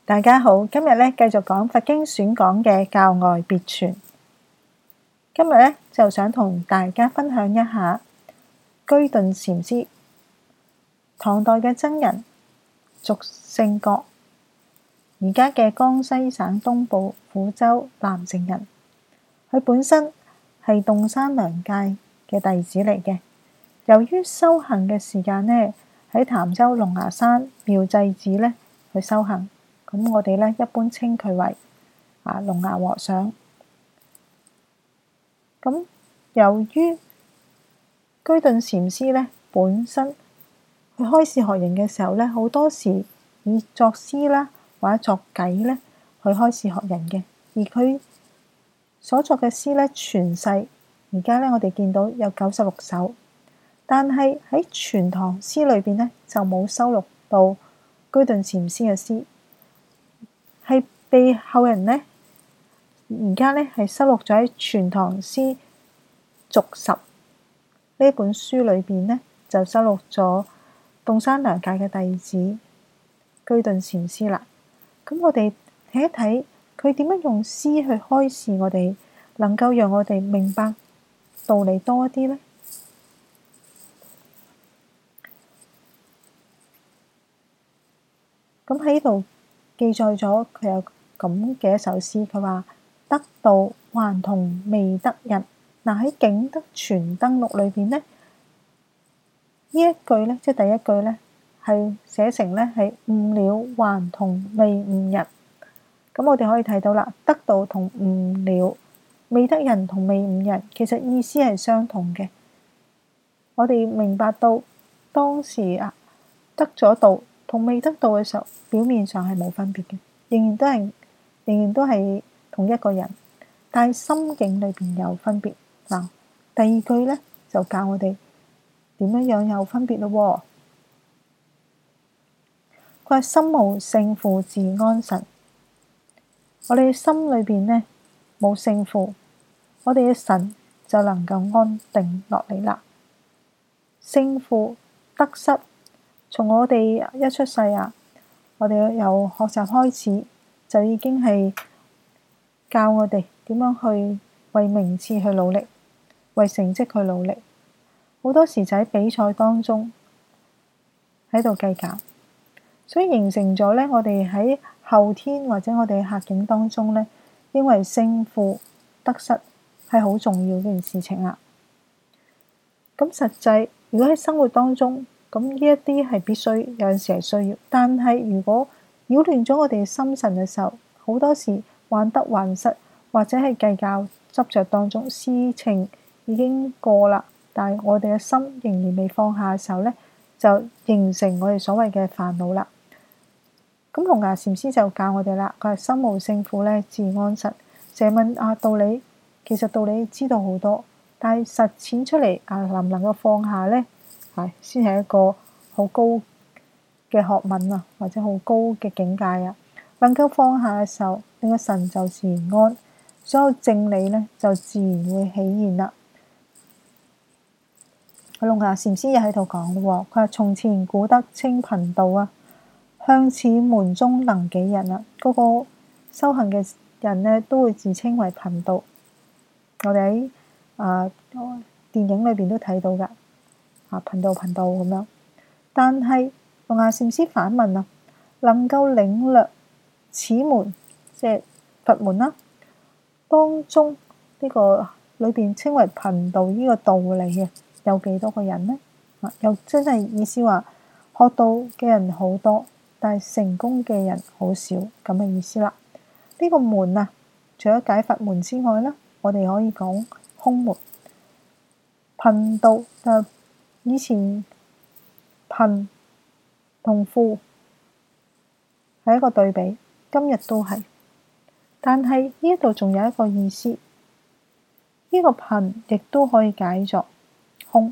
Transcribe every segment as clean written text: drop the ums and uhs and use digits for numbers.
大家好，今日繼續講佛經選講嘅教外別傳。今日就想同大家分享一下居頓禪師，唐代嘅僧人，俗姓郭，而家嘅江西省東部撫州南城人。佢本身係洞山良介嘅弟子嚟嘅，由於修行嘅時間喺潭州龍牙山妙濟寺去修行。咁我哋一般稱佢為龍牙和尚。咁由於居頓禪師本身佢開示學人嘅時候好多時以作詩啦或者作偈去開示學人嘅，而佢所作嘅詩傳世，而家我哋見到有96首，但係喺全唐詩裏邊就冇收錄到居頓禪師嘅詩。係被後人而家係收錄咗喺《全唐詩續十》呢本書裏邊就收錄咗洞山良介嘅弟子居頓禪師啦。咁我哋睇一睇佢點樣用詩去開示我哋，能夠讓我哋明白道理多一啲呢？咁喺度記載咗佢有咁嘅一首詩，佢話得道還同未得人。嗱，喺《景德傳燈錄》裏邊呢一句即係第一句係寫成係悟了還同未悟人。咁我哋可以睇到啦，得道同悟了，未得人同未悟人，其實意思係相同嘅。我哋明白到當時得咗道同未得道嘅時候，表面上係冇分別嘅，仍然都係同一個人，但係心境裏邊有分別。嗱，第二句就教我哋點樣有分別咯。佢話心無勝負自安神，我哋嘅心裏邊冇勝負，我哋嘅神就能夠安定落嚟啦。勝負得失，從我哋一出世我哋由學習開始就已經係教我哋點樣去為名次去努力，為成績去努力。好多時就喺比賽當中喺度計較，所以形成咗我哋喺後天或者我哋喺客境當中認為勝負得失係好重要嘅一件事情啦。咁實際如果喺生活當中，咁呢一啲係必須，有陣時係需要，但係如果擾亂咗我哋心神嘅時候，好多時患得患失，或者係計較執着當中，事情已經過啦，但係我哋嘅心仍然未放下嘅時候就形成我哋所謂嘅煩惱啦。咁龍牙禪師就教我哋啦，佢係心無勝負自安神。成日問道理，其實道理知道好多，但係實踐出嚟能唔能夠放下先係一個好高嘅學問或者好高嘅境界能夠放下嘅時候，你個神就自然安，所有正理就自然會起現啦。龍牙禪師又喺度講咯，佢話從前古德稱貧道向此門中能幾人嗰個修行嘅人都會自稱為貧道。我哋喺電影裏邊都睇到噶。貧道咁樣，但係龍牙禪師反問能夠領略此門即係佛門當中呢個裏邊稱為貧道呢個道理嘅有幾多個人呢？又真係意思話學道嘅人好多，但係成功嘅人好少咁嘅意思啦。呢個門除咗解佛門之外我哋可以講空門。貧道就以前貧同富係一個對比，今日都係。但係呢一度仲有一個意思，呢個貧亦都可以解作空。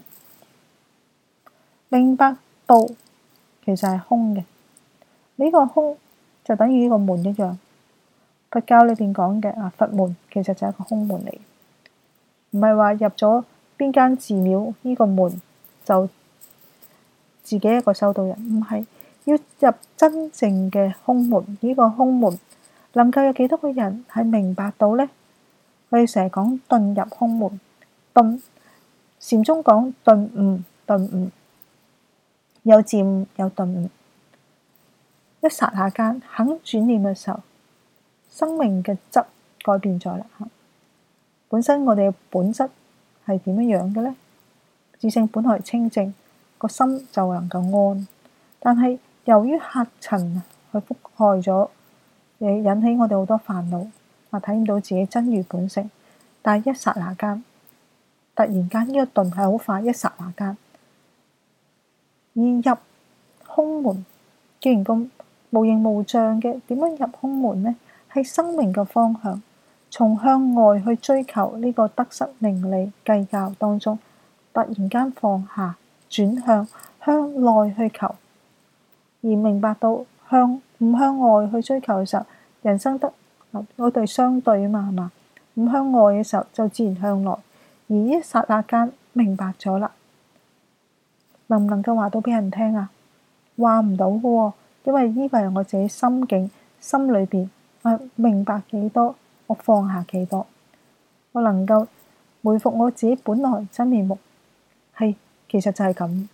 明白道其實係空嘅，呢個空就等於呢個門一樣。佛教裏邊講嘅佛門其實就係一個空門嚟，唔係話入咗邊間寺廟呢個門就自己一個修道人，唔係， 要入真正嘅空門，呢個空門能夠有幾多個人係明白到呢？我哋成日講遁入空門，遁，禪宗講頓悟，頓悟有漸悟有頓悟，一剎那間肯轉念嘅時候，生命嘅質改變咗啦。本身我哋嘅本質係點樣嘅呢？自性本來清淨，個心就能夠安。但係由於客塵去覆蓋咗，引起我哋好多煩惱，睇唔到自己真如本性。但係一剎那間，突然間呢個頓係好快，一剎那間而入空門。既然咁無形無相嘅，點樣入空門呢？係生命嘅方向，從向外去追求呢個得失名利計較當中，突然間放下，轉向內去求，而明白到唔向外去追求嘅時候，人生得我哋相對啊嘛，係嘛？唔向外嘅時候就自然向內，而一剎那間明白咗啦，能唔能夠話到俾人聽啊？話唔到嘅喎，因為呢個係我自己心境，心裏邊明白幾多，我放下幾多，我能夠回復我自己本來真面目，其實就係咁。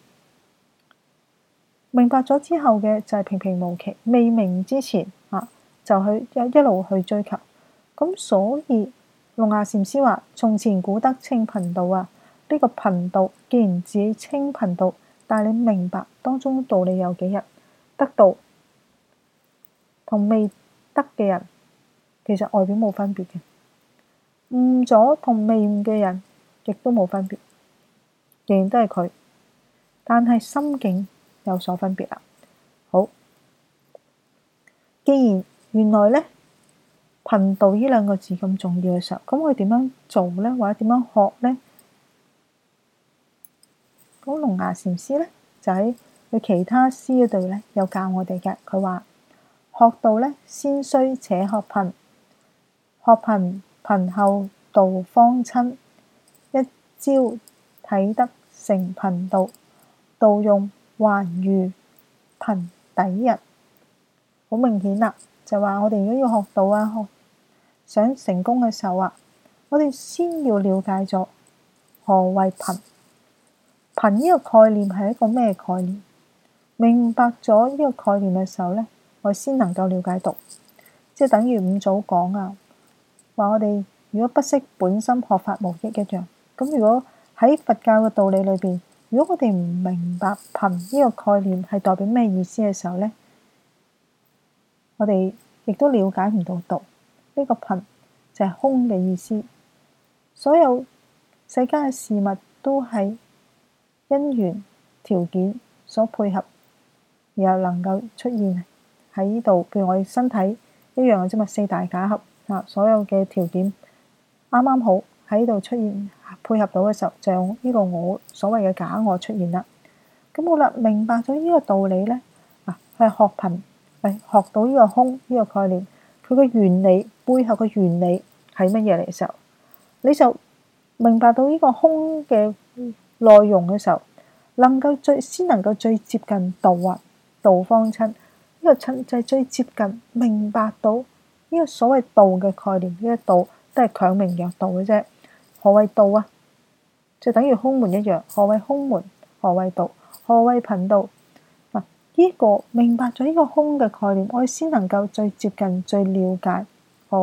明白咗之後嘅就係平平無奇，未明之前就去一路去追求。咁所以龍牙禪師話：從前古德清貧道啊，呢個貧道既然自己清貧道，但係你明白當中道理有幾日？得道同未得嘅人，其實外表冇分別嘅。悟咗同未悟嘅人，亦都冇分別，仍然都係佢，但係心境有所分別啦。好，既然原來呢貧道呢兩個字咁重要嘅時候，咁我點樣做呢？或者點樣學呢？咁龍牙禪師呢，就喺佢其他詩嗰度呢，有教我哋嘅。佢話學道呢，先須且學貧，學貧，貧後道方親，一朝體得成貧道，道用還如貧底人。好明顯啦，就話我哋如果要學道啊，想成功嘅時候啊，我哋先要了解咗何謂貧。貧呢個概念係一個咩概念？明白咗呢個概念嘅時候呢，我先能夠了解道。即係等於五祖講啊，話我哋如果不識本心，學法無益一樣。咁如果喺佛教嘅道理裏邊，如果我哋唔明白貧呢個概念係代表咩意思嘅時候呢，我哋亦都了解唔到道。呢個貧就係空嘅意思。所有世間嘅事物都係因緣條件所配合，然後能夠出現喺呢度。譬如我哋身體一樣嘅啫嘛，四大假合所有嘅條件啱啱好喺度出現，配合到嘅時候，就用呢個我所謂嘅假我出現啦。咁好啦，明白咗呢個道理呢，係學貧，學到呢個空呢個概念，佢嘅原理背後嘅原理係乜嘢嚟嘅時候，你就明白到呢個空嘅內容嘅時候，先能夠最接近道啊，道方親。呢個親就係最接近明白到呢個所謂道嘅概念。呢個道都係強名曰道嘅啫。何謂道啊？就等於空門一樣。何謂空門？何謂道？何謂貧道？呢個明白咗呢個空嘅概念，我哋先能夠最接近、最了解何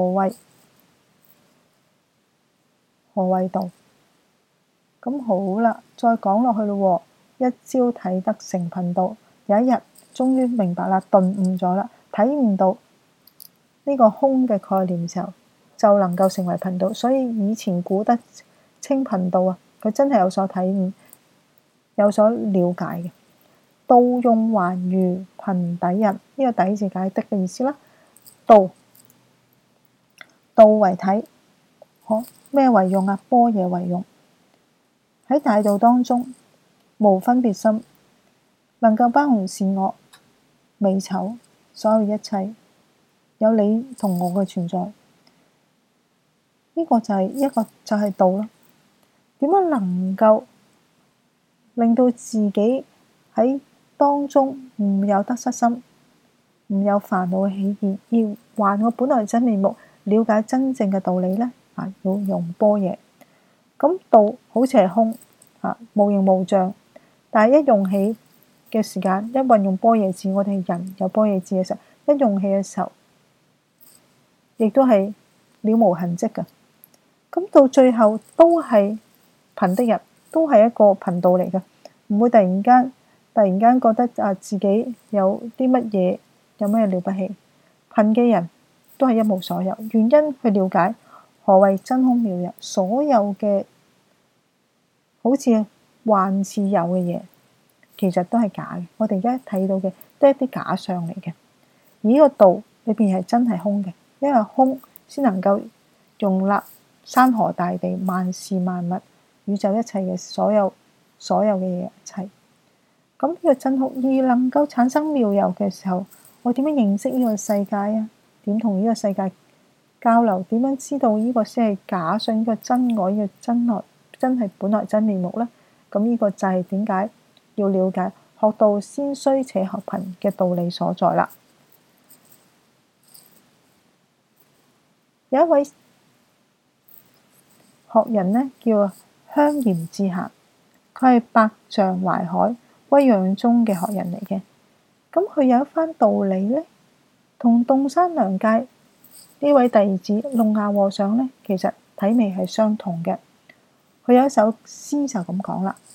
謂道。咁好啦，再講落去咯。一朝體得成貧道，有一日終於明白啦，頓悟咗啦，睇唔到呢個空嘅概念嘅時候，就能夠成為貧道。所以以前古德清貧道啊，佢真係有所體悟，有所了解嘅。道用還如貧底人，呢個底字解的嘅意思啦。道為體，咩為用啊？般若為用。喺大道當中，無分別心，能夠包容善惡、美醜，所有一切，有你同我嘅存在。呢個就係道咯。點樣能夠令到自己喺當中唔有得失心，唔有煩惱嘅起現，要還我本來真面目，了解真正嘅道理呢，要用般若。咁道好似係空，無形無象，但係一用起嘅時間，一運用般若智，我哋人有般若智嘅時候，一用起嘅時候，亦都係了無痕跡嘅。咁到最後都係貧的人，都係一個貧道嚟嘅，唔會突然間覺得自己有啲乜嘢，有咩了不起。貧嘅人都係一無所有，原因去了解何謂真空妙有，所有嘅好似幻似有嘅嘢，其實都係假嘅。我哋而家睇到嘅都係一啲假象嚟嘅，而呢個道裏邊係真係空嘅，因為空先能夠容納山河大地、萬事萬物、宇宙一切嘅所有嘅嘢一切。咁呢個真空而能夠產生妙有嘅時候，我點樣認識呢個世界啊？點同呢個世界交流？點樣知道呢個先係假想？呢個真我，呢個真係本來真面目呢？咁呢個就係點解要了解學道先須且學貧嘅道理所在啦。有一位學人呢，叫香嚴智閑，佢係百丈懷海威養宗嘅學人嚟嘅。咁佢有一番道理呢，同洞山良介呢位弟子龍牙和尚呢，其實體味係相同嘅。佢有一首詩就咁講啦，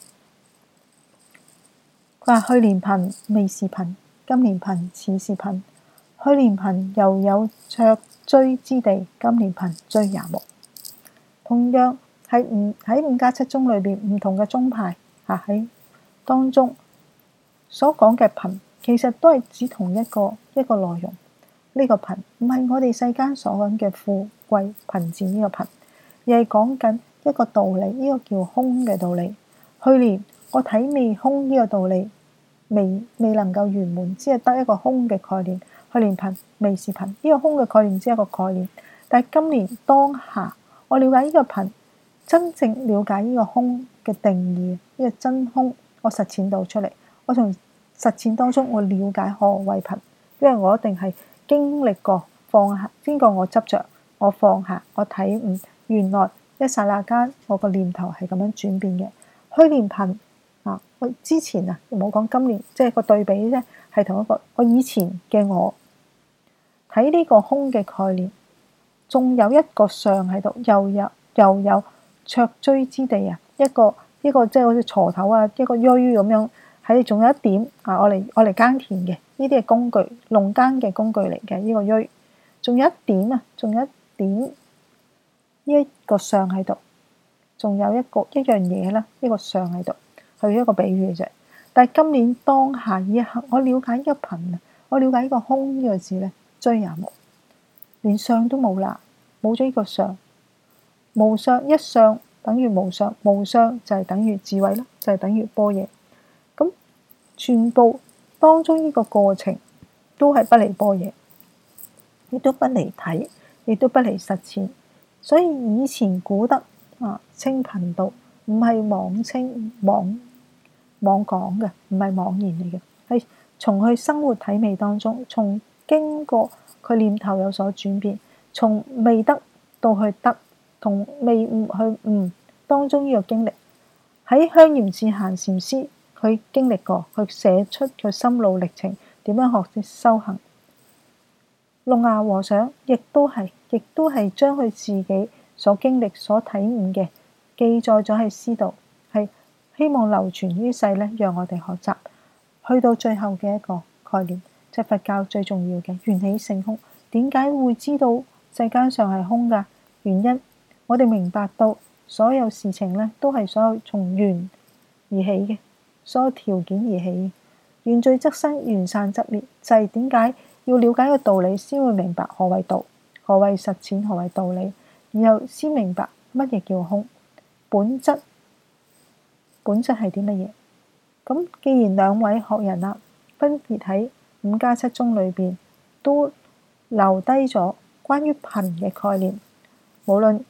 佢話：去年貧未是貧，今年貧似是貧。去年貧猶有卓錐之地，今年貧錐也無。同樣喺五家七宗裏邊唔同嘅宗派喺當中所講嘅貧，其實都係指同一個內容。呢個貧唔係我哋世間所講嘅富貴貧賤呢個貧，而係講緊一個道理，呢個叫空嘅道理。去年我體味空呢個道理未能夠圓滿，只係得一個空嘅概念。去年貧未是貧，呢個空嘅概念只係一個概念。但係今年當下，我了解呢個貧，真正了解呢個空嘅定義，呢個真空，我實踐到出嚟。我從實踐當中，我了解何謂貧，因為我一定係經歷過放下，經過我執着，我放下，我體悟，原來一剎那間我個念頭係咁樣轉變嘅。去年貧我之前冇講今年，即係個對比啫，係同一個我以前嘅我睇呢個空嘅概念，仲有一個相喺度，又有卓錐之地一個即係好似鋤頭一個錐咁樣喺，仲有一點我嚟耕田嘅，呢啲係工具，農耕嘅工具嚟嘅，呢個錐，仲有一點呢一個相喺度，仲有一樣嘢啦，一個相喺度，係一個比喻嘅啫。但係今年當下呢一刻，我了解呢個貧，我了解呢個空呢個字咧，錐也無，連相都冇啦，冇咗呢個相，無相一相等於無相，無相就係等於智慧啦，就係等於般若。咁全部當中呢個過程都係不離般若，亦都不離體，亦都不離實踐。所以以前古德稱貧道，唔係妄稱妄講嘅，唔係妄言嚟嘅，係從佢生活體味當中，從經過佢念頭有所轉變，從未得到去得，同未悟去悟當中呢個經歷。喺香嚴智閑禪師，佢經歷過，佢寫出佢心路歷程，點樣學修行。龍牙和尚亦都係將佢自己所經歷、所體悟嘅記載咗喺詩度，係希望流傳於世咧，讓我哋學習。去到最後嘅一個概念，就係佛教最重要嘅緣起性空。點解會知道世間上係空㗎？原因我哋明白到所有事情咧，都係所有從緣而起嘅，所有條件而起。緣聚則生，緣散則滅，就係點解要了解個道理，先會明白何謂道，何謂實踐，何謂道理，然後先明白乜嘢叫空，本質係啲乜嘢。咁既然兩位學人分別喺五家七宗裏邊都留低咗關於貧嘅概念，無論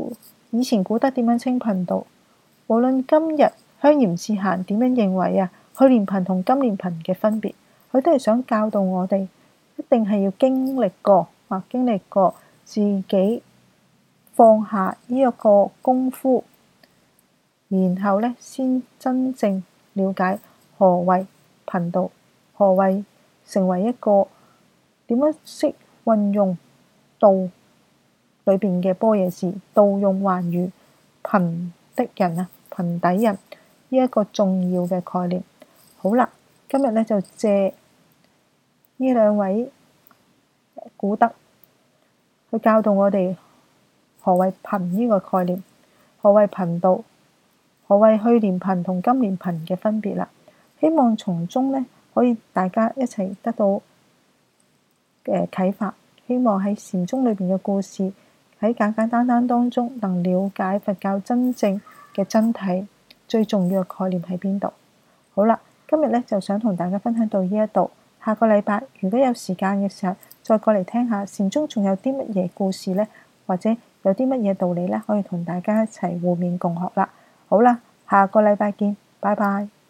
以前古德點樣稱貧道，無論今日香嚴智閑點樣認為去年貧同今年貧嘅分別，佢都係想教導我哋，一定係要經歷過自己放下呢一個功夫，然後呢先真正了解何謂貧道，何謂成為一個點樣識運用道裏邊嘅般若字，道用還如貧的人啊，貧底人呢一個重要嘅概念。好啦，今日呢就借呢兩位古德去教導我哋何謂貧呢個概念，何謂貧道，何謂去年貧同今年貧嘅分別啦。希望從中呢可以大家一齊得到啟發，希望喺禪宗裏邊嘅故事喺簡簡單單當中能了解佛教真正嘅真諦，最重要嘅概念喺邊度。好啦，今日呢就想同大家分享到呢一度，下個禮拜如果有時間嘅時候再過嚟聽下禪宗仲有啲乜嘢故事呢，或者有啲乜嘢道理呢，可以同大家一齊互勉共學啦。好啦，下個禮拜見，拜拜。